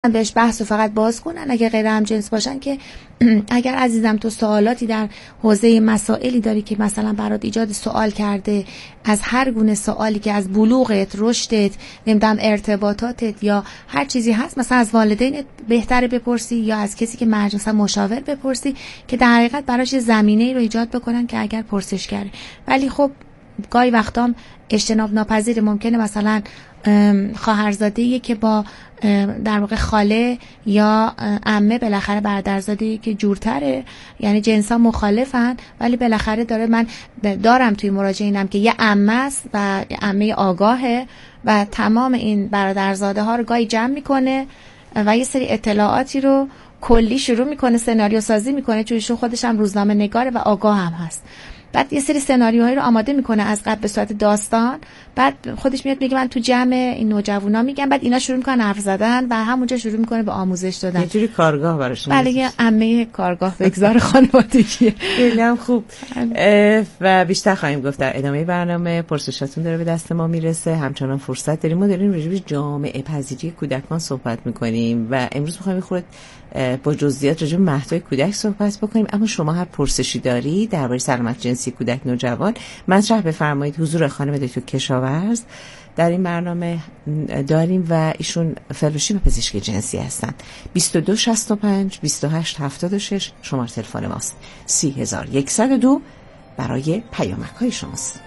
بهش بحث و فقط باز کنن. اگه غیر همجنس باشن که اگر عزیزم تو سوالاتی در حوزه مسائلی داری که مثلا برات ایجاد سوال کرده، از هر گونه سوالی که از بلوغت، رشدت، نمیدونم ارتباطاتت یا هر چیزی هست، مثلا از والدین بهتره بپرسی یا از کسی که مثلا مشاور بپرسی که در حقیقت براش زمینه‌ای رو ایجاد بکنن که اگر پرسش کرده. ولی خب گاهی وقتام اجتناب ناپذیر ممکنه مثلا خواهرزاده‌ای که با در واقع خاله یا عمه بالاخره برادرزاده‌ای که جورتره، یعنی جنسا مخالفن، ولی بالاخره من دارم توی مراجعینم که یه عمه است و یه عمه آگاهه و تمام این برادرزاده ها رو گاهی جمع میکنه و یه سری اطلاعاتی رو کلی شروع میکنه سناریو سازی میکنه، چون ایشون خودش هم روزنامه نگاره و آگاه هم هست. بعد یه سری سناریوهایی رو آماده میکنه از قبل به صورت داستان، بعد خودش میاد میگه من تو جمع این نوجوانا میگم، بعد اینا شروع میکنن حرف زدن و همونجا شروع میکنه به آموزش دادن. یه جوری کارگاه براشون. بله، یه عمه کارگاه بگذار خانوادگی. خیلی هم خوب. و بیشتر خواهیم گفت در ادامه برنامه. پرسشاتون داره به دست ما میرسه، همچنان فرصت داریم. ما داریم راجع به جامعه پذیری کودکان صحبت میکنیم و امروز میخوایم خود با جزئیات راجع به مهدهای کودک صحبت بکنیم. اما شما هر پرسشی داری درباره سلامت جنسی کودک نوجوان مطرح بفرمایید. حضور خانم دکتر کشاورز در این برنامه داریم و ایشون فلوشیپ پزشکی جنسی هستن. 2265 2876 شماره تلفن ماست. 3102 برای پیامک های شماست.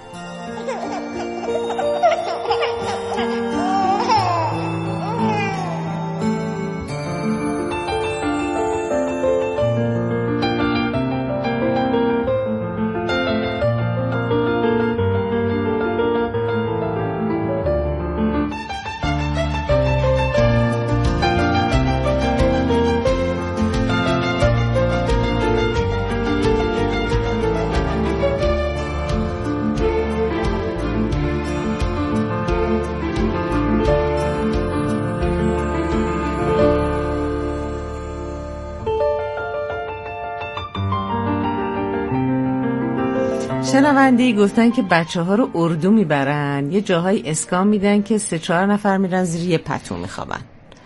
شنونده‌ای گفتن که بچه‌ها رو اردو میبرن، یه جاهای اسکان میدن که 3-4 نفر میرن زیر یه پتو میخوابن.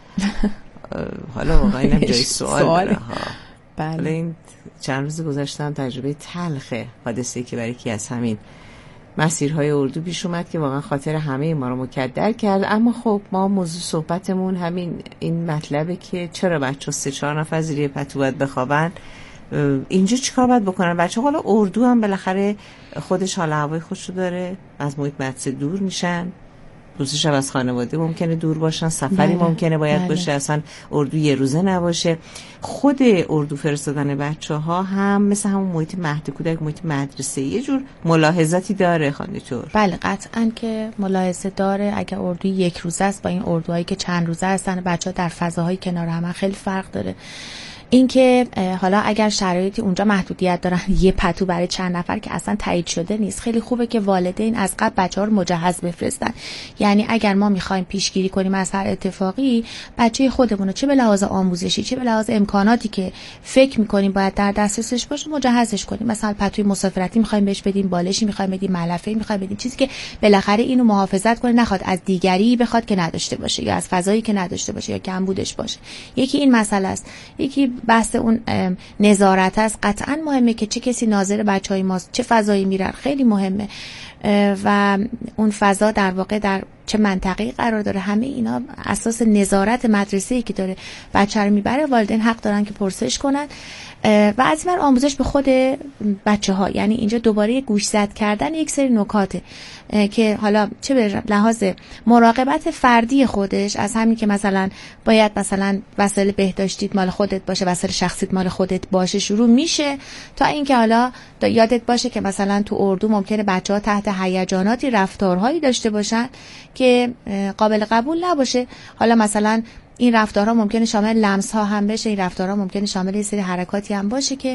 حالا واقعا اینم جای سوال داره ها. بله. این چند روز گذشتم تجربه تلخ حادثه‌ای که برای کی از همین مسیرهای اردو پیش اومد که واقعا خاطر همه ما رو مکدر کرد. اما خب ما موضوع صحبتمون این مطلبه که چرا بچه‌ها 3-4 نفر زیر یه پتو باید بخوابن. اینجا چیکار باید بکنن بچه؟ حالا اردو هم بالاخره خودش حال هوای خودشو داره، از محیط مدرسه دور میشن، روزش از خانواده ممکنه دور باشن، سفری ممکنه باید باشه، اصلا اردو یه روزه نباشه. خود اردو فرستادن بچه ها هم مثل همون محیط مهد کودک، محیط مدرسه، یه جور ملاحظاتی داره خانم دکتر؟ بله قطعاً که ملاحظه داره. اگر اردو یک روزه است با این اردوهایی که چند روزه هستن، بچه ها در فضاهای کنار هم خیلی فرق داره. این که حالا اگر شرایطی اونجا محدودیت دارن یه پتو برای چند نفر که اصلا تایید شده نیست، خیلی خوبه که والدین از قبل بچه‌ها رو مجهز بفرستن. یعنی اگر ما می‌خوایم پیشگیری کنیم از هر اتفاقی، بچه خودمون رو چه به لحاظ آموزشی چه به لحاظ امکاناتی که فکر می‌کنیم باید در دسترسش باشه مجهزش کنیم. مثلا پتوی مسافرتی می‌خوایم بهش بدیم، بالشی می‌خوایم بدیم، ملافه‌ای می‌خوایم بدیم، چیزی که بالاخره اینو محافظت کنه، نخواد از دیگری بخواد که نداشته باشه یا از فضایی که نداشته باشه یا کمبودش باشه. یکی این مسئله است. یکی بحث اون نظارت است. قطعا مهمه که چه کسی ناظر بچهای ماست، چه فضایی میرن، خیلی مهمه و اون فضا در واقع در چه منطقه‌ای قرار داره. همه اینا اساس نظارت مدرسه‌ای که داره بچه رو میبره. والدین حق دارن که پرسش کنن و از این آموزش به خود بچه‌ها. یعنی اینجا دوباره گوشزد کردن یک سری نکاته که حالا چه به لحاظ مراقبت فردی خودش، از همین که مثلا باید مثلا وسایل بهداشتیت مال خودت باشه، وسایل شخصیت مال خودت باشه شروع میشه، تا اینکه حالا یادت باشه که مثلا تو اردو ممکنه بچه‌ها تحت هیجاناتی رفتارهایی داشته باشن که قابل قبول نباشه. حالا مثلا این رفتارها ممکنه شامل لمس‌ها هم بشه، این رفتارها ممکنه شامل یه سری حرکاتی هم باشه که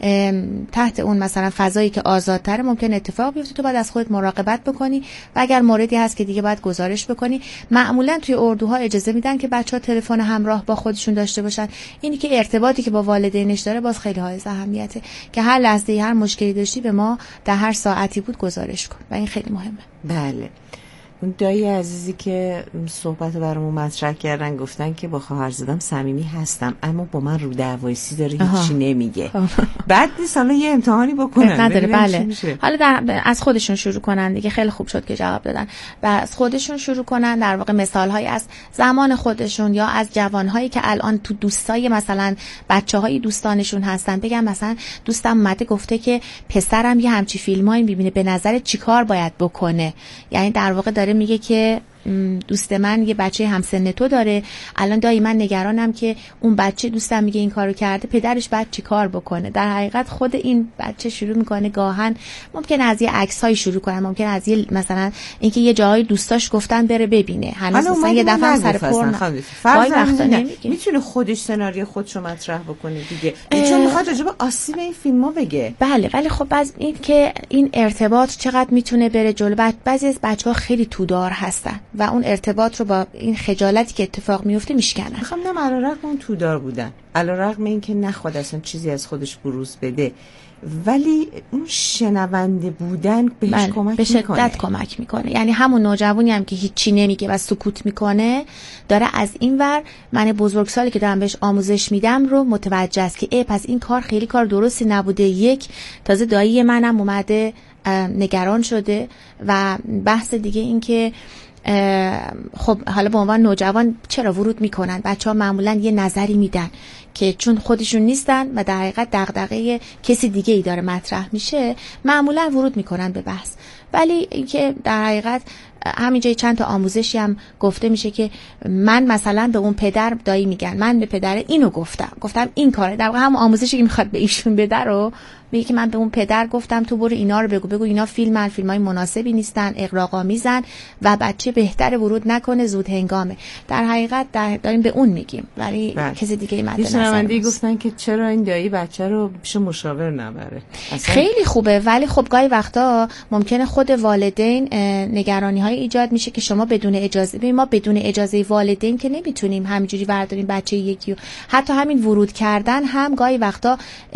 تحت اون مثلا فضایی که آزادتره ممکنه اتفاق بیفته. تو باید از خودت مراقبت بکنی و اگر موردی هست که دیگه باید گزارش بکنی. معمولا توی اردوها اجازه میدن که بچه‌ها تلفن همراه با خودشون داشته باشن. اینی که ارتباطی که با والدینش داره باز خیلی حائز اهمیته که هر لحظه هر مشکلی داشتی به ما در هر ساعتی بود گزارش کن و این خیلی مهمه. بله. اون دایی عزیزی که صحبت برامون مطرح کردن گفتن که با خواهرزادم صمیمی هستم اما با من رو دعوایسی داره هیچی نمیگه. بعد نیست حالا یه امتحانی بکنن نداره. بله حالا از خودشون شروع کنن دیگه. خیلی خوب شد که جواب دادن و از خودشون شروع کنن، در واقع مثال‌هایی از زمان خودشون یا از جوان‌هایی که الان تو دوستای مثلا بچه‌های دوستانشون هستن بگم مثلا دوستم اومده گفته که پسرم یه همچی فیلمایی می‌بینه، به نظر چیکار باید بکنه. یعنی در واقع داره میگه که دوست من یه بچه همسن تو داره، الان دایی من نگرانم که اون بچه دوستم میگه این کارو کرده، پدرش بعد چی کار بکنه. در حقیقت خود این بچه شروع میکنه گاهن ممکن از یه عکس‌های شروع کنه، ممکن از یه مثلا اینکه یه جایی دوستاش گفتن بره ببینه، هنوز مثلا یه دفعه سر پر وقتا نمیگه. میتونه خودش سناریو خودشو مطرح بکنه دیگه، چون میخواد راجع به آسیب این فیلم‌ها بگه. بله ولی خب باز این که این ارتباط چقدر میتونه بره جلو. بعضی از بچه‌ها خیلی تودار هستن و اون ارتباط رو با این خجالتی که اتفاق میفته میشکنن. میخوام نه علیرغم اون تودار بودن، علیرغم این که نخواد اصلا چیزی از خودش بروز بده، ولی اون شنونده بودن بهش کمک به شدت کمک میکنه. یعنی همون نوجوانی هم که هیچی نمیگه و سکوت میکنه داره از این ور من بزرگسالی که دارم بهش آموزش میدم رو متوجه است که پس این کار خیلی کار درستی نبوده. یک تازه دایی منم اومده نگران شده. و بحث دیگه این که خب حالا به عنوان نوجوان چرا ورود میکنن؟ بچه‌ها معمولا یه نظری میدن که چون خودشون نیستن و در حقیقت دغدغه کسی دیگه ای داره مطرح میشه، معمولا ورود میکنن به بحث. ولی اینکه در حقیقت همینجا چند تا آموزشی هم گفته میشه که من مثلا به اون پدر دایی میگن من به پدر اینو گفتم این کاره، در واقع هم آموزشی که میخواد به ایشون بده رو میگه که من به اون پدر گفتم تو برو اینا رو بگو اینا فیلمای مناسبی نیستن، اغراق‌آمیزن و بچه بهتره ورود نکنه، زود هنگامه. در حقیقت داریم به اون میگیم ولی کسی دیگه مد نظر نیست. گفتن که چرا این دایی بچه رو پیش مشاور نبره. خیلی خوبه ولی خب گاهی وقتا ممکنه خود والدین نگرانی‌های ایجاد میشه که شما بدون اجازه، ما بدون اجازه والدین که نمیتونیم همینجوری برداریم بچه یکی. حتی همین ورود کردن هم گاهی وقتا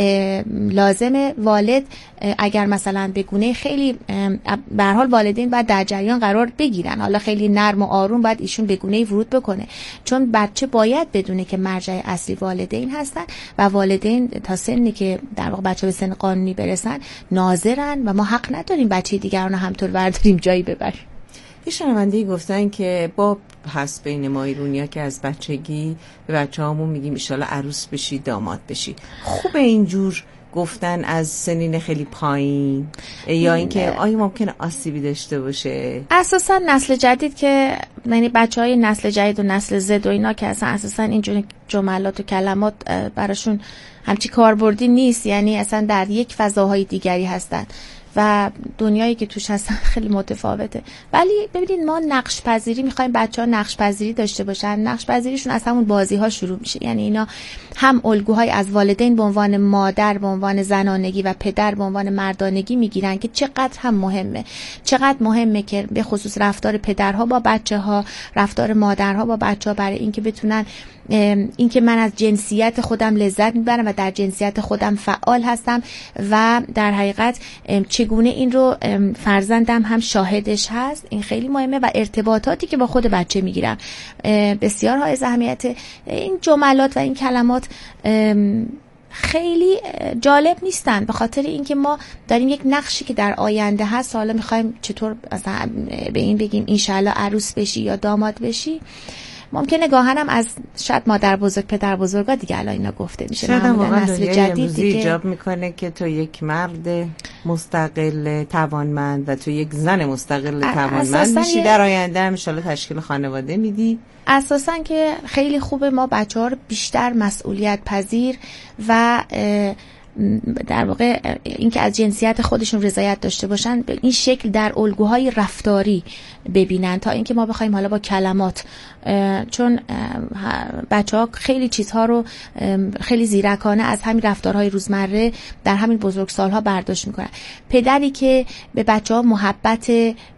لازمه والد اگر مثلا به گونه خیلی به هر حال والدین باید در جریان قرار بگیرن، حالا خیلی نرم و آروم باید ایشون به گونه ورود بکنه، چون بچه باید بدونه که مرجع اصلی والدین هستن و والدین تا سنی که در واقع بچه به سن قانونی برسن ناظرن و ما حق نداریم بچه دیگران رو همطور برداریم جایی ببریم. یه شنونده‌ای گفتن که با هست بین ما ایرونیا که از بچگی به بچه‌هامون میگیم ان شاءالله عروس بشی داماد بشی. خوبه اینجور گفتن از سنین خیلی پایین یا اینکه آیا ممکنه آسیبی داشته باشه؟ اساسا نسل جدید که یعنی بچهای نسل جدید و نسل زد و اینا که اصلا اساسا اینجور جملات و کلمات براشون همچی کاربردی نیست، یعنی اصلا در یک فضاهای دیگری هستن و دنیایی که توش هستن خیلی متفاوته. ولی ببینید ما نقش پذیری می‌خوایم بچه‌ها نقش پذیری داشته باشن، نقش پذیریشون از همون بازی‌ها شروع میشه. یعنی اینا هم الگوهای از والدین به عنوان مادر به عنوان زنانگی و پدر به عنوان مردانگی میگیرن که چقدر هم مهمه، چقدر مهمه که به خصوص رفتار پدرها با بچه‌ها، رفتار مادرها با بچه‌ها برای اینکه بتونن اینکه من از جنسیت خودم لذت میبرم و در جنسیت خودم فعال هستم و در حقیقت چگونه این رو فرزندم هم شاهدش هست، این خیلی مهمه. و ارتباطاتی که با خود بچه میگیرم بسیار حائز اهمیت. این جملات و این کلمات خیلی جالب نیستن به خاطر اینکه ما داریم یک نقشی که در آینده هست، حالا میخوایم چطور مثلا به این بگیم انشالله عروس بشی یا داماد بشی. ممکنه گاهنم از شاید مادر بزرگ پدر بزرگا دیگه الان اینا گفته میشه، معمولا نسل جدید دیگه ایجاب میکنه که تو یک مرد مستقل توانمند و تو یک زن مستقل توانمند میشی، در آینده ان شاءالله تشکیل خانواده میدی. اساساً که خیلی خوبه ما بچه‌ها رو بیشتر مسئولیت پذیر و در واقع اینکه از جنسیت خودشون رضایت داشته باشن به این شکل در الگوهای رفتاری ببینن تا اینکه ما بخوایم حالا با کلمات، چون بچه‌ها خیلی چیزها رو خیلی زیرکانه از همین رفتارهای روزمره در همین بزرگسال‌ها برداشت میکنن. پدری که به بچه‌ها محبت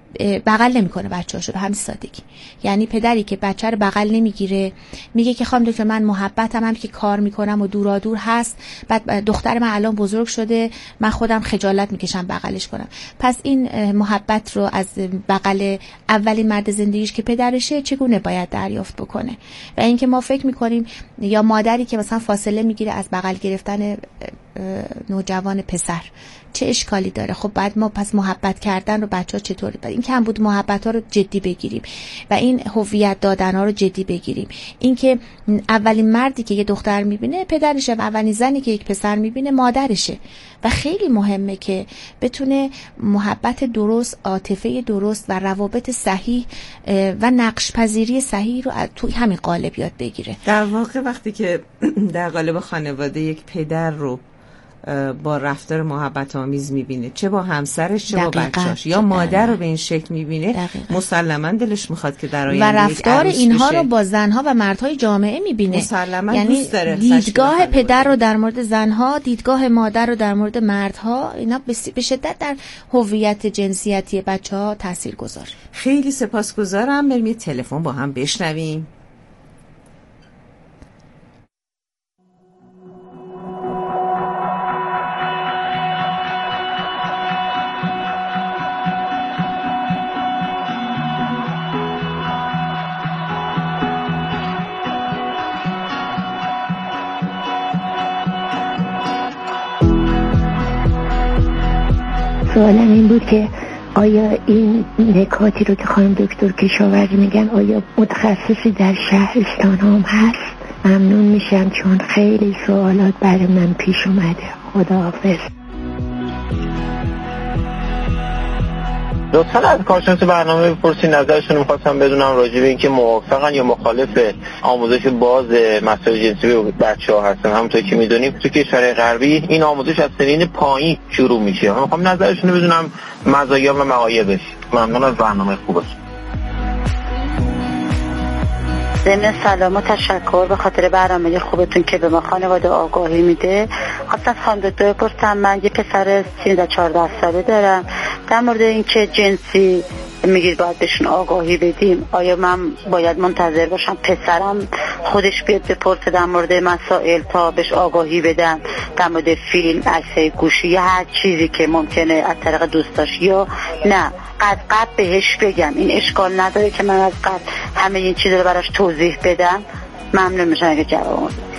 بغل نمیکنه بچه‌هاشو به همین سادگی. یعنی پدری که بچه رو بغل نمیگیره، میگه که خانم دکتر من محبتم هم که کار میکنم و دورادور هست، بعد دختر من الان بزرگ شده، من خودم خجالت میکشم بغلش کنم. پس این محبت رو از بغل اولین مرد زندگیش که پدرشه چگونه باید دریافت بکنه؟ و اینکه ما فکر میکنیم یا مادری که مثلا فاصله میگیره از بغل گرفتن نوجوان پسر چه اشکالی داره؟ خب بعد ما پس محبت کردن رو بچه‌ها چطوری؟ این کمبود محبت‌ها رو جدی بگیریم و این هویت دادن‌ها رو جدی بگیریم. این که اولین مردی که یه دختر می‌بینه پدرشه و اولین زنی که یک پسر می‌بینه مادرشه و خیلی مهمه که بتونه محبت درست، عاطفه درست و روابط صحیح و نقش پذیری صحیح رو توی همین قالب یاد بگیره. در واقع وقتی که در قالب خانواده یک پدر رو با رفتار محبت آمیز میبینه، چه با همسرش چه با بچه‌اش، یا مادر رو به این شکل میبینه، مسلماً دلش میخواد که در آینده و رفتار اینها رو با زنها و مردهای جامعه میبینه. مسلماً یعنی دوست داره دیدگاه پدر رو در مورد زنها، دیدگاه مادر رو در مورد مردها، اینا به شدت در هویت جنسیتی بچه‌ها تاثیرگذار. خیلی سپاسگزارم. بریم یه تلفن با هم بشنویم. سوالم این بود که آیا این نکاتی رو که خانم دکتر کشاورزی میگن آیا متخصصی در شهرستان هم هست؟ ممنون میشم چون خیلی سوالات برای من پیش اومده. خداحافظ. لطفا از کارشناس برنامه بپرسید نظرشون رو. می‌خواستم بدونم راجع به اینکه موافقن یا مخالف آموزش باز مسائل جنسی به بچه‌ها هستن. همونطور که می‌دونیم تو کشورهای غربی این آموزش از سنین پایین شروع میشه. من می‌خوام نظرشون رو بدونم، مزایا و معایبش. ممنون از برنامه خوبتون. ضمن سلام و تشکر به خاطر برنامه خوبتون که به ما خانواده آگاهی میده. خواستم خانم دکتر بپرسم، من یه پسر 13-14 ساله دارم، در مورد اینکه جنسی میگید باید بهشون آگاهی بدیم، آیا من باید منتظر باشم پسرم خودش بیاد بپرسه در مورد مسائل تا بهش آگاهی بدم، در مورد فیلم، عکسای گوشی یا هر چیزی که ممکنه از طریق دوستاش، یا نه قد بهش بگم این اشکال نداره که من از قد همه این چیزا رو براش توضیح بدم؟ ممنون میشم اگه جواب بدید.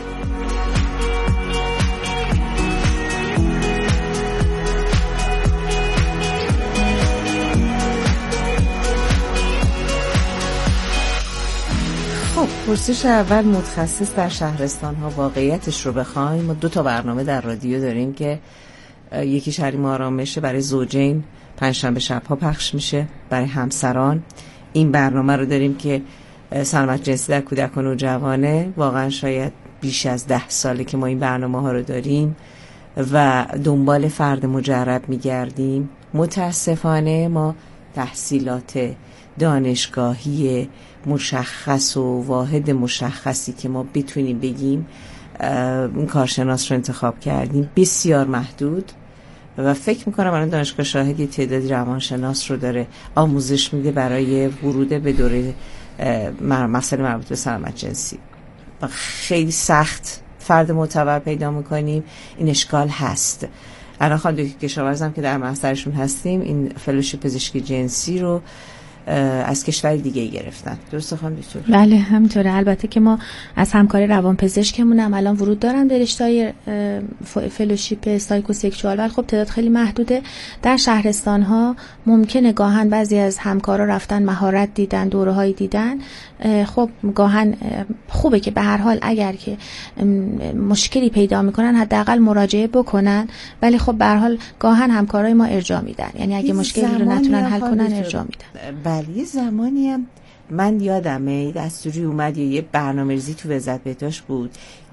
پرسش اول، متخصص در شهرستان ها واقعیتش رو بخوایم، ما 2 برنامه در رادیو داریم که یکیش حریم آرامشه برای زوجین پنجشنبه شب‌ها پخش میشه برای همسران. این برنامه رو داریم که سلامت جنسی در کودکان و جوانه. واقعا شاید بیش از 10 ساله که ما این برنامه ها رو داریم و دنبال فرد مجرب میگردیم. متاسفانه ما تحصیلات دانشگاهی مشخص و واحد مشخصی که ما بتونیم بگیم این کارشناس رو انتخاب کردیم بسیار محدود و فکر میکنم الان دانشگاه شاهد یه تعدادی روانشناس رو داره آموزش میده برای ورود به دوره مسائل مربوط به سلامت جنسی. و خیلی سخت فرد معتبر پیدا میکنیم. این اشکال هست. الان خانم دکتر کشاورزم که در محضرشون هستیم این فلوشیپ پزشکی جنسی رو از کشور دیگه گرفتن. درسته خانم دکتر؟ بله همینطوره. البته که ما از همکاری روانپزشکمون هم الان ورود دارن به رشته فلوشیپ سایکوسکشوال، ولی خب تعداد خیلی محدوده. در شهرستان ها ممکنه گاهن بعضی از همکارا رفتن مهارت دیدن، دوره‌هایی دیدن. خب گاهن خوبه که به هر حال اگر که مشکلی پیدا میکنن حداقل مراجعه بکنن، ولی خب به هر حال گاهن همکارای ما ارجاع میدن، یعنی اگه مشکلی رو نتونن حل کنن ارجاع میدن. بله یه زمانی هم من یادمه دستوری اومد یا یه برنامه‌ریزی تو وزارت بهداشت بود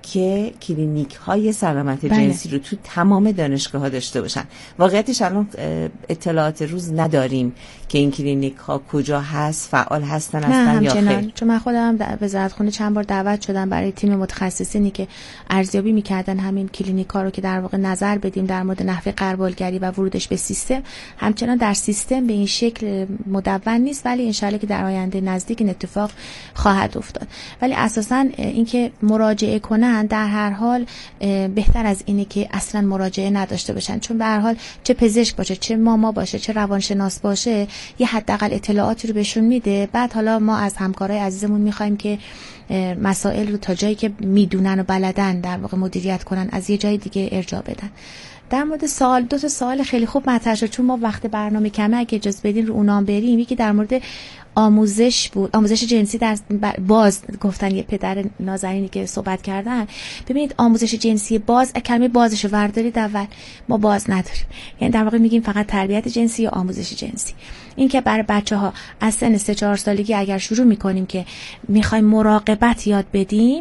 که کلینیک های سلامت جنسی رو تو تمام دانشگاه ها داشته باشن. واقعیتش الان اطلاعات روز نداریم که این کلینیک ها کجا هست، فعال هستن اصلا یا خیر. چون من خودم در وزارتخونه چند بار دعوت شدم برای تیم متخصصینی که ارزیابی میکردن همین کلینیک ها رو که در واقع نظر بدیم در مورد نحوه غربالگری و ورودش به سیستم. همچنان در سیستم به این شکل مدون نیست، ولی انشالله که در آینده نزدیک این اتفاق خواهد افتاد. ولی اساساً اینکه مراجعه کنن در هر حال بهتر از اینه که اصلا مراجعه نداشته باشن، چون به هر حال چه پزشک باشه، چه ماما باشه، چه روانشناس باشه، یه حداقل اطلاعاتی رو بهشون میده. بعد حالا ما از همکارای عزیزمون میخوایم که مسائل رو تا جایی که میدونن و بلدن در واقع مدیریت کنن، از یه جای دیگه ارجاع بدن. در مورد دو تا سوال خیلی خوب مطرح شد، چون ما وقت برنامه کمه، اگه اجازه بدین رو اونام بریم. یکی در مورد آموزش بود، آموزش جنسی در باز گفتن یه پدر نازنینی که صحبت کردن. ببینید آموزش جنسی باز، کلمه بازش رو وردارید اول، ما باز نداریم. یعنی در واقع میگیم فقط تربیت جنسی یا آموزش جنسی. این که برای بچه‌ها از سن 3-4 سالگی اگر شروع میکنیم که میخوایم مراقبت یاد بدیم،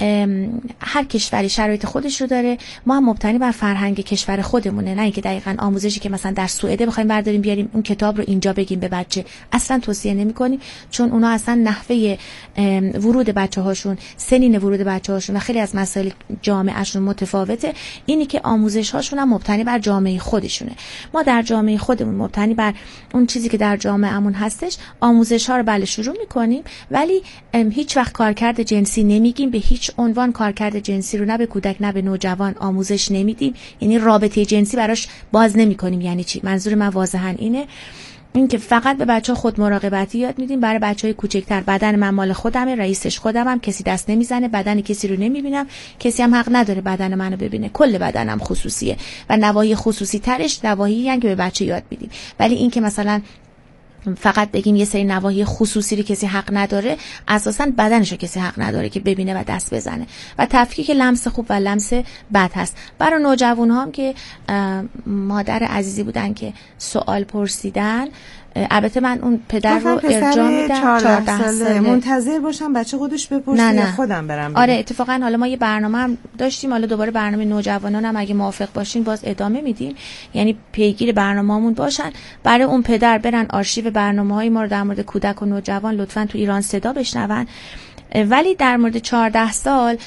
هر کشوری شرایط خودش رو داره. ما هم مبتنی بر فرهنگ کشور خودمونه، نه اینکه دقیقاً آموزشی که مثلا در سوئد بخوایم برداریم بیاریم اون کتاب رو اینجا بگیم به بچه. اصلا توصیه نمی‌کنیم، چون اونا اصلا نحوه ورود بچه‌هاشون، سنین ورود بچه‌هاشون و خیلی از مسائل جامعهشون متفاوته. اینی که آموزش‌هاشون هم مبتنی بر جامعه خودشونه. ما در جامعه خودمون مبتنی بر اون چیزی که در جامعهمون هستش آموزش‌ها رو بله شروع می‌کنیم، ولی هیچ وقت کارکرد جنسی نمیگیم. به هیچ عنوان کارکرد جنسی رو نه به کودک نه به نوجوان آموزش نمیدیم. یعنی رابطه جنسی براش باز نمی‌کنیم. یعنی چی؟ منظور من واضحاً اینه، این که فقط به بچه‌ها خود مراقبتی یاد میدیم. برای بچه‌های کوچکتر بدن من مال خودمه، رئیسش خودمم، کسی دست نمیزنه، بدن کسی رو نمیبینم، کسی هم حق نداره بدن منو ببینه، کل بدنم خصوصیه و نواحی خصوصی ترش نواحی‌ای که به بچه یاد میدیم. ولی این که مثلا فقط بگیم یه سری نواحی خصوصی رو کسی حق نداره، اساساً بدنشو کسی حق نداره که ببینه و دست بزنه. و تفکیک لمس خوب و لمس بد هست. برای نوجوان‌ها هم که مادر عزیزی بودن که سوال پرسیدن، البته من اون پدر رو ارجاع میدم 14 ساله منتظر باشم بچه خودش بپرسه یا خودم برم بگم. آره اتفاقا حالا ما یه برنامه هم داشتیم، حالا دوباره برنامه نوجوانان هم اگه موافق باشین باز ادامه میدیم، یعنی پیگیر برنامه‌مون باشن. برای اون پدر برن آرشیو برنامه‌های ما رو در مورد کودک و نوجوان لطفاً تو ایران صدا بشنون. ولی در مورد 14 سال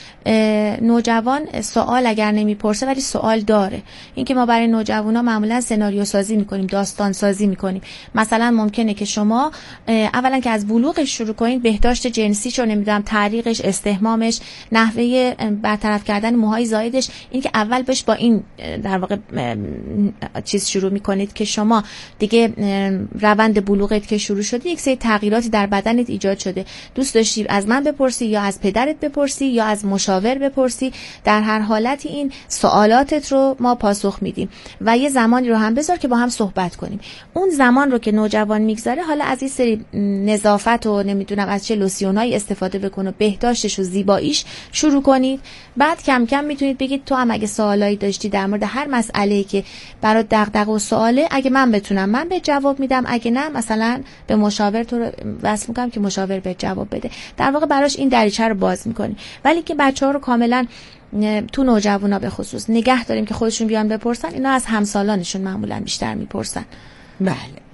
نوجوان سوال اگر نمیپرسه ولی سوال داره. اینکه ما برای نوجوانا معمولا سناریو سازی میکنیم، داستان سازی میکنیم. مثلا ممکنه که شما اولا که از بلوغش شروع کنید، بهداشت جنسیش رو نمیدونم، تعریقش، استحمامش، نحوه برطرف کردن موهای زایدش، این که اول بهش با این در واقع چیز شروع میکنید که شما دیگه روند بلوغت که شروع شده، یک سری تغییراتی در بدنت ایجاد شده، دوست داشتی از من بپرسی یا از پدرت بپرسی یا از مشاور بپرسی، در هر حالتی این سوالاتت رو ما پاسخ میدیم و یه زمانی رو هم بذار که با هم صحبت کنیم. اون زمان رو که نوجوان میگذاره، حالا از این سری نظافت و نمیدونم از چه لوسیونایی استفاده بکن و بهداشتش و زیباییش شروع کنید. بعد کم کم میتونید بگید تو هم اگه سوالایی داشتی در مورد هر مسئله‌ای که برات دغدغه و سواله، اگه من بتونم من به جواب میدم، اگه نه مثلا به مشاور تو رو وصل میکنم که مشاور به جواب بده. در واقع براش این دریچه رو باز میکنیم. ولی که بچه‌ها رو کاملا تو نوجوانا به خصوص نگه داریم که خودشون بیان بپرسن، اینا از همسالانشون معمولا بیشتر میپرسن. بله.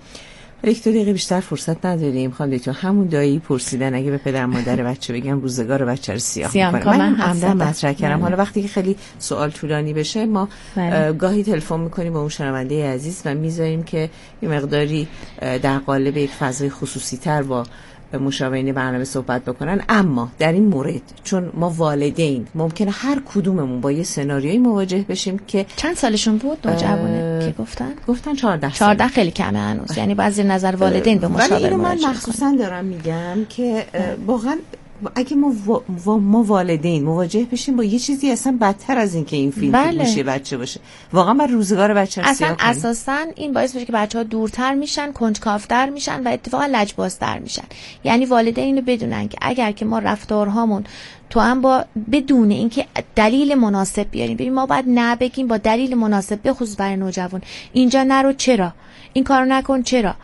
یک دو دقیقه بیشتر فرصت نداریم. خانم دکتر، همون دایی پرسیدن اگه به پدر مادر بچه بگم روزگار بچه رو سیاه میکنه. من عمدن مطرح کردم. حالا وقتی که خیلی سوال طولانی بشه، ما گاهی تلفن میکنیم با اون شنونده عزیز و میذاریم که یه مقداری در قالب یک فضای خصوصی تر با مشاورین برنامه صحبت بکنن. اما در این مورد چون ما والدین ممکنه هر کدوممون با یه سناریویی مواجه بشیم که چند سالشون بود نوجوانه که گفتن 14 خیلی کمه هنوز، یعنی بعضی نظر والدین به مشاور ولی اینو من مخصوصا دارم میگم که واقعا اگه ما والدین مواجه بشیم با یه چیزی اصلا بدتر از این که این فیلم باشه بچه باشه، واقعا بر روزگار بچه رو سیاه کنیم. اساسا این باعث میشه که بچه‌ها دورتر میشن، کنجکاوتر میشن و اتفاقا لجبازتر میشن. یعنی والدین اینو بدونن که اگر که ما رفتارهامون تو هم با بدون اینکه دلیل مناسب بیاریم، ببین ما باید نه بگیم، با دلیل مناسب، به خصوص برای نوجوان اینجا نرو، چرا این کارو نکن، چرا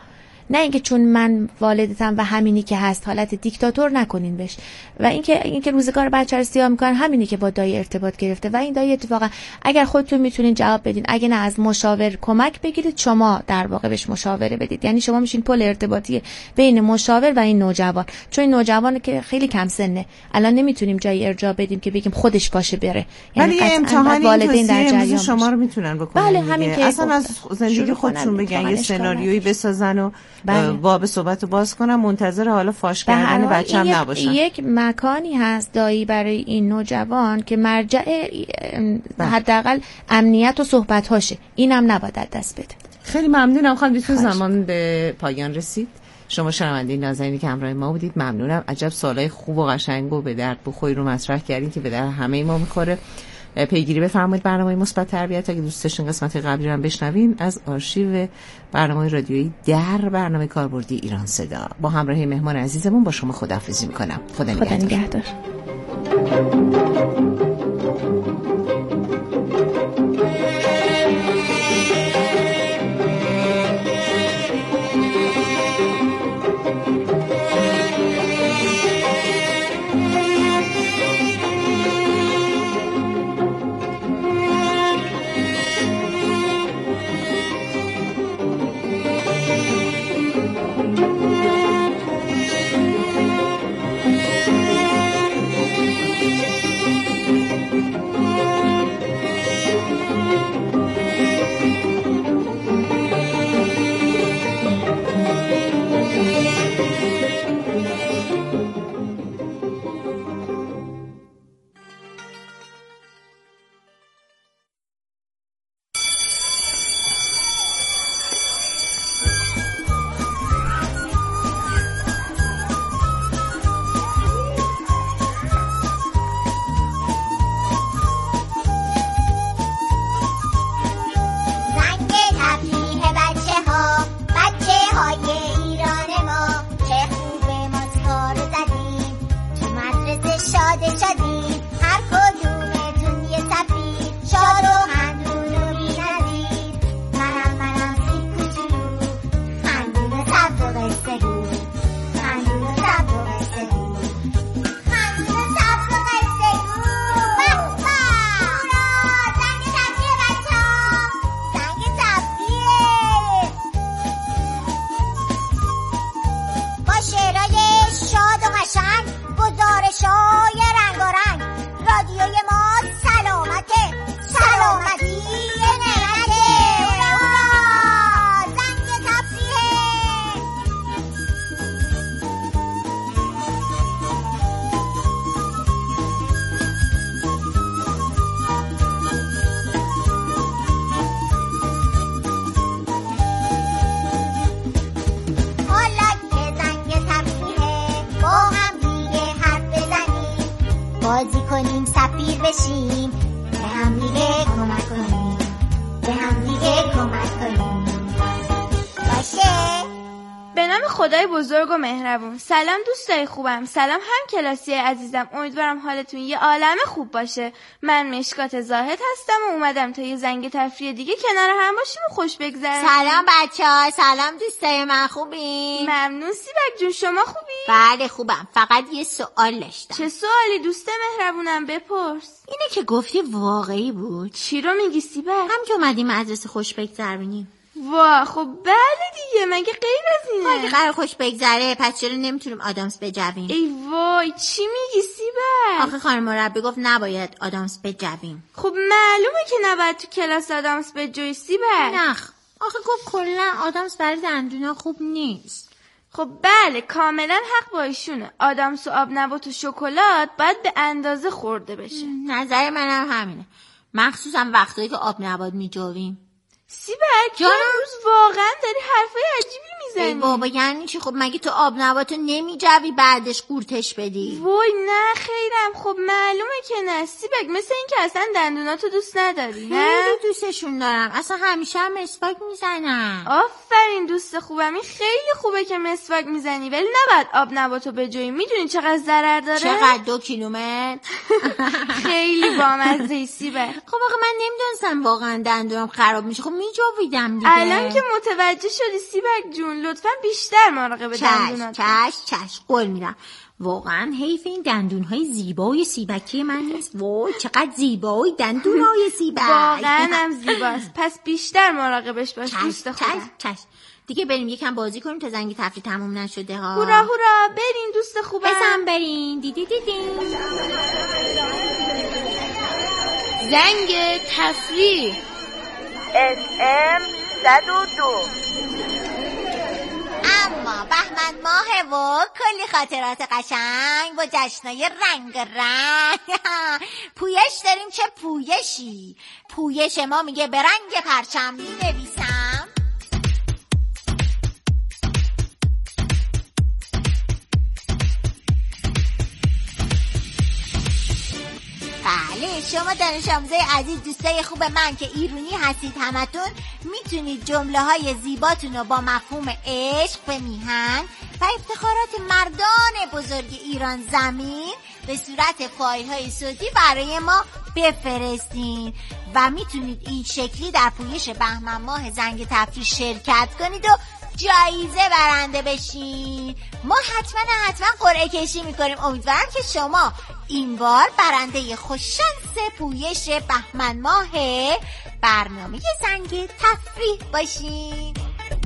نه اینکه چون من والدتم و همینی که هست حالت دیکتاتور نکنین بهش. و اینکه روزگار بچه رو سیاه میکنن همینی که با دایی ارتباط گرفته و این دایی اتفاقا اگر خودتون میتونین جواب بدین، اگه نه از مشاور کمک بگیرید، شما در واقع بهش مشاوره بدید. یعنی شما میشین پل ارتباطی بین مشاور و این نوجوان، چون این نوجوان که خیلی کم سنه الان نمیتونیم جایی ارجاع بدیم که بگیم خودش باشه بره. یعنی امتحان والدین در جریان شما رو میتونن بکنن. بله همین که اصلا از زندگی خودشون بگن یه سناریویی بسازن و باب صحبتو باز کنن، منتظر حالا فاش کردن بچه‌م نباشن. یک مکانی هست دایی برای این نوجوان که مرجع حداقل امنیت و صحبت هاشه، اینم نباید از دست بده. خیلی ممنونم خانم دکتر، زمان به پایان رسید. شما شنونده نازنینی که همراه ما بودید ممنونم. عجب سوالای خوب و قشنگ و به درد بخوری رو مطرح کردین که به درد همه ما میخوره. پیگیری بفرمایید برنامه مثبت تربیت. اگه دوست داشتین قسمت قبلی رو هم بشنوین از آرشیو برنامه رادیویی در برنامه کاربردی ایران صدا با همراهی مهمان عزیزمون با شما خداحافظی میکنم. خدا نگهدار. بازی کنیم سفیر بشیم، به هم دیگه کمک کنیم، به هم دیگه کمک کنیم. باشه؟ به نام خدای بزرگ و مهربون. سلام دوستای خوبم، سلام هم کلاسی عزیزم، امیدوارم حالتون یه عالمه خوب باشه. من مشکات زاهد هستم و اومدم تا یه زنگ تفریح دیگه کنار هم باشیم و خوش بگذرونیم. سلام بچه‌ها، سلام دوستای من، خوبین؟ ممنون سیبک جون، شما خوبی؟ بله خوبم، فقط یه سوال داشتم. چه سوالی دوست مهربونم؟ بپرس. اینه که گفتی واقعی بود؟ چی رو میگی سیبک؟ هم که اومدیم مدرسه خوش بگذرونیم. وا خب بله دیگه، مگه غیر از اینه؟ اگه قرار خوش بگذره پس چرا نمیتونیم آدامس بجویم؟ ای وای چی میگی سیبک؟ آخه خانم مربی گفت نباید آدامس بجویم. خب معلومه که نباید تو کلاس آدامس بجوی سیبک. نخ آخه گفت کلا آدامس برای دندونا خوب نیست. خب بله کاملا حق با ایشونه. آدامس و آب نبات و شکلات باید به اندازه خورده بشه. نظر منم همینه، مخصوصا وقتایی که آب نبات میجویم. سیبک امروز واقعا داری حرفای عجیبی میزنی. ای بابا یعنی چی؟ خب مگه تو آب نباتو نمیجوی بعدش قورتش بدی؟ وای نه خیرم، خب معلومه که نه سیبک، مثل این که اصلا دندوناتو دوست نداری. نه خیلی دوستشون دارم، اصلا همیشه هم مسواک میزنم. آفرین دوست خوبم، این خیلی خوبه که مسواک میزنی، ولی نباید آب نباتو بجویی. میدونی چقدر ضرر داره؟ چقدر 2 کیلومتر؟ خیلی بامزه سیبک. خب آقا من نمیدونستم واقعا دندونم خراب میشه. خب میجویدم دیگه. الان که متوجه شدی سیبک جون لطفا بیشتر مراقب دندونات. چش قول میدم. واقعا حیف این دندونهای زیبای سیبکی من نیست. وای چقدر زیبای دندونهای سیبک. واقعا هم زیباست. پس بیشتر مراقبش باش دوست خودم. چش دیگه بریم یکم بازی کنیم تا زنگ تفریح تموم نشده ها. هورا هورا بریم دوست خوبم. بسم بریم. دیدی زنگ تفریح SM 102. اما بهمن ماه و کلی خاطرات قشنگ با جشنای رنگ پویش داریم. چه پویشی؟ پویش ما میگه به رنگ پرچم می‌نویسم. بله شما دانش آموزای عزیز دوستای خوب من که ایرانی هستید همتون میتونید جمله های زیباتون رو با مفهوم عشق به میهن و افتخارات مردان بزرگ ایران زمین به صورت فایل های صوتی برای ما بفرستین و میتونید این شکلی در پویش بهمن ماه زنگ تفریح شرکت کنید و جایزه برنده بشین. ما حتما قرعه کشی میکنیم. امیدوارم که شما این بار برنده خوششانس پویش بهمن ماه برنامه زنگ تفریح باشین.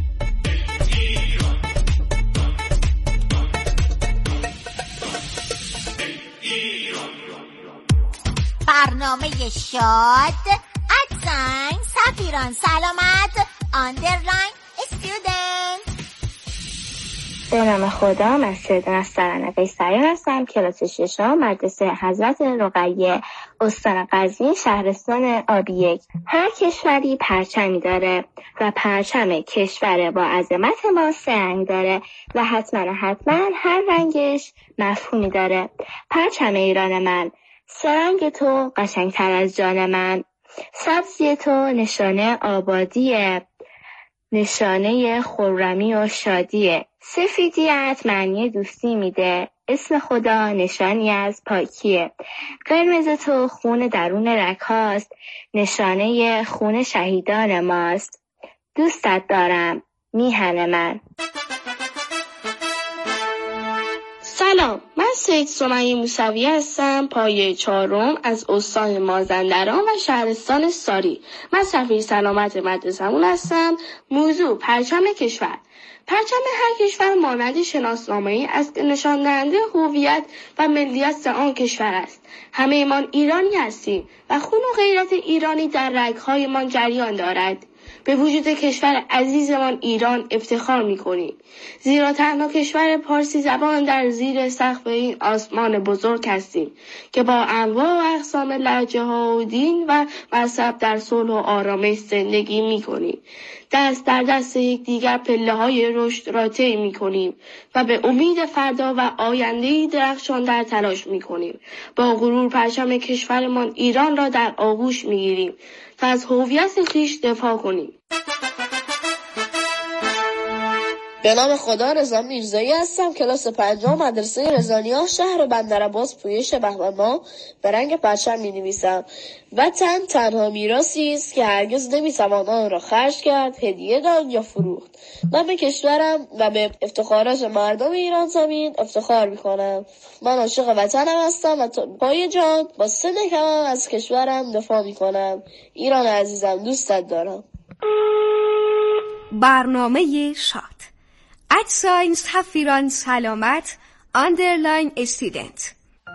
برنامه شاد ادزنگ سفیران سلامت آندرلاین استودنت. به نام خدا مسجد نصران قیصری هستم. کلاس 6 مدرسه حضرت رقیه استان غزنی شهرستان آبی 1. هر کشوری پرچمی داره و پرچم کشور با عظمت ما 3 رنگ داره و حتما هر رنگش مفهومی داره. پرچم ایران من 3 رنگ تو قشنگتر از جان من. سبزی تو نشانه آبادیه، نشانه خرمی و شادیه. سفیدیت معنی دوستی میده، اسم خدا نشانی از پاکیه. قرمز تو خون درون رگ‌هاست، نشانه خون شهیدان ماست. دوستت دارم میهن من. سلام، من سید سمیه موسوی هستم، پایه 4 از استان مازندران و شهرستان ساری. من سفیر سلامت مدرسمون هستم. موضوع پرچم کشور. پرچم هر کشور مانند شناسنامه‌ای از نشان دهنده هویت و ملیت آن کشور است. همه ایمان ایرانی هستیم و خون و غیرت ایرانی در رگ‌هایمان جریان دارد. به وجود کشور عزیزمان ایران افتخار می‌کنیم، زیرا تنها کشور پارسی زبان در زیر سقف این آسمان بزرگ هستیم که با انواع و اقسام لهجه‌ها و دین و مذهب در صلح و آرامش زندگی می‌کنیم. دست در دست یکدیگر پله‌های رشد را طی می‌کنیم و به امید فردا و آینده‌ای درخشان در تلاش می‌کنیم. با غرور پرچم کشورمان ایران را در آغوش می‌گیریم تا از هویت خویش دفاع کنیم. به نام خدا رضا میرزایی هستم. کلاس 5 مدرسه رضانیاه شهر بندرعباس. پویش بهمن ماه به رنگ پرچم می‌نویسم. وطن تنها میراثی است که هرگز نمی‌توان آن را خرج کرد، هدیه داد یا فروخت. من به کشورم و به افتخارات مردم ایران زمین افتخار می‌کنم. من عاشق وطنم هستم و تا پای جان با سن کمم از کشورم دفاع می‌کنم. ایران عزیزم، دوستت دارم. برنامه شاد ادساین سفیران سلامت آندرلاین استودنت.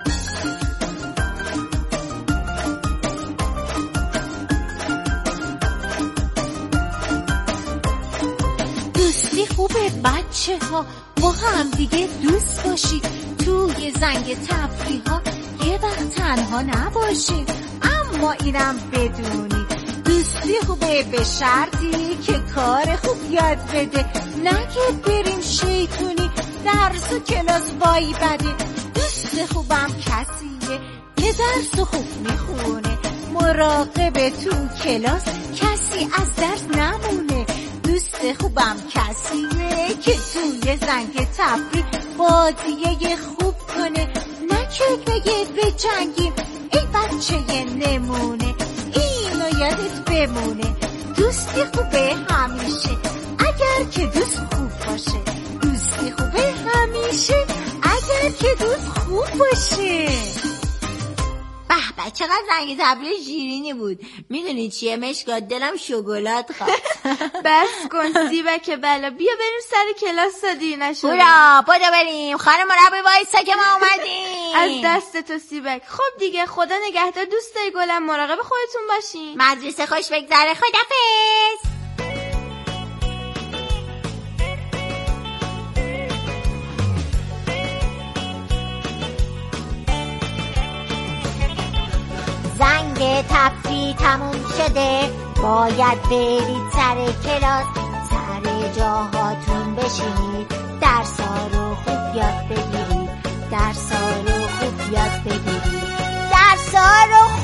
دوستی خوبه بچه ها، با هم دیگه دوست باشید، توی زنگ تفریح ها یه وقت تنها نباشید. اما اینم بدونید دوستی خوبه به شرطی که کار خوب یاد بده، نگه بریم شیطونی درس و کلاس وای بده. دوست خوبم کسیه که درس خوب میخونه، مراقب تو کلاس کسی از درس نمونه. دوست خوبم کسیه که توی زنگ تفریح بازیه خوب کنه، نگه که بگه بجنگیم ای بچه نمونه، اینو یادت بمونه، دوستی خوبه همیشه اگر که دوست خوب باشه، دوستی خوبه همیشه اگر که دوست خوب باشه. به چقدر رنگ تبریز شیرینی بود. میدونی چیه مشکات؟ دلم شکلات خواست. بس کن سیبک بلا، بیا بریم سر کلاس دیر نشده. برا بودو بریم. خانم مربی وایسا که ما اومدیم. از دست تو سیبک. خب دیگه خدا نگهدار دوستای گلم، مراقب خودتون باشین. مدرسه خوش بگذره. خدافظ. زنگ تفریح تموم شده، باید برید سر کلاس، سر جاهاتون بشینید، درسا رو خوب یاد بگیرید، درسا رو خوب یاد بگیرید، درسا رو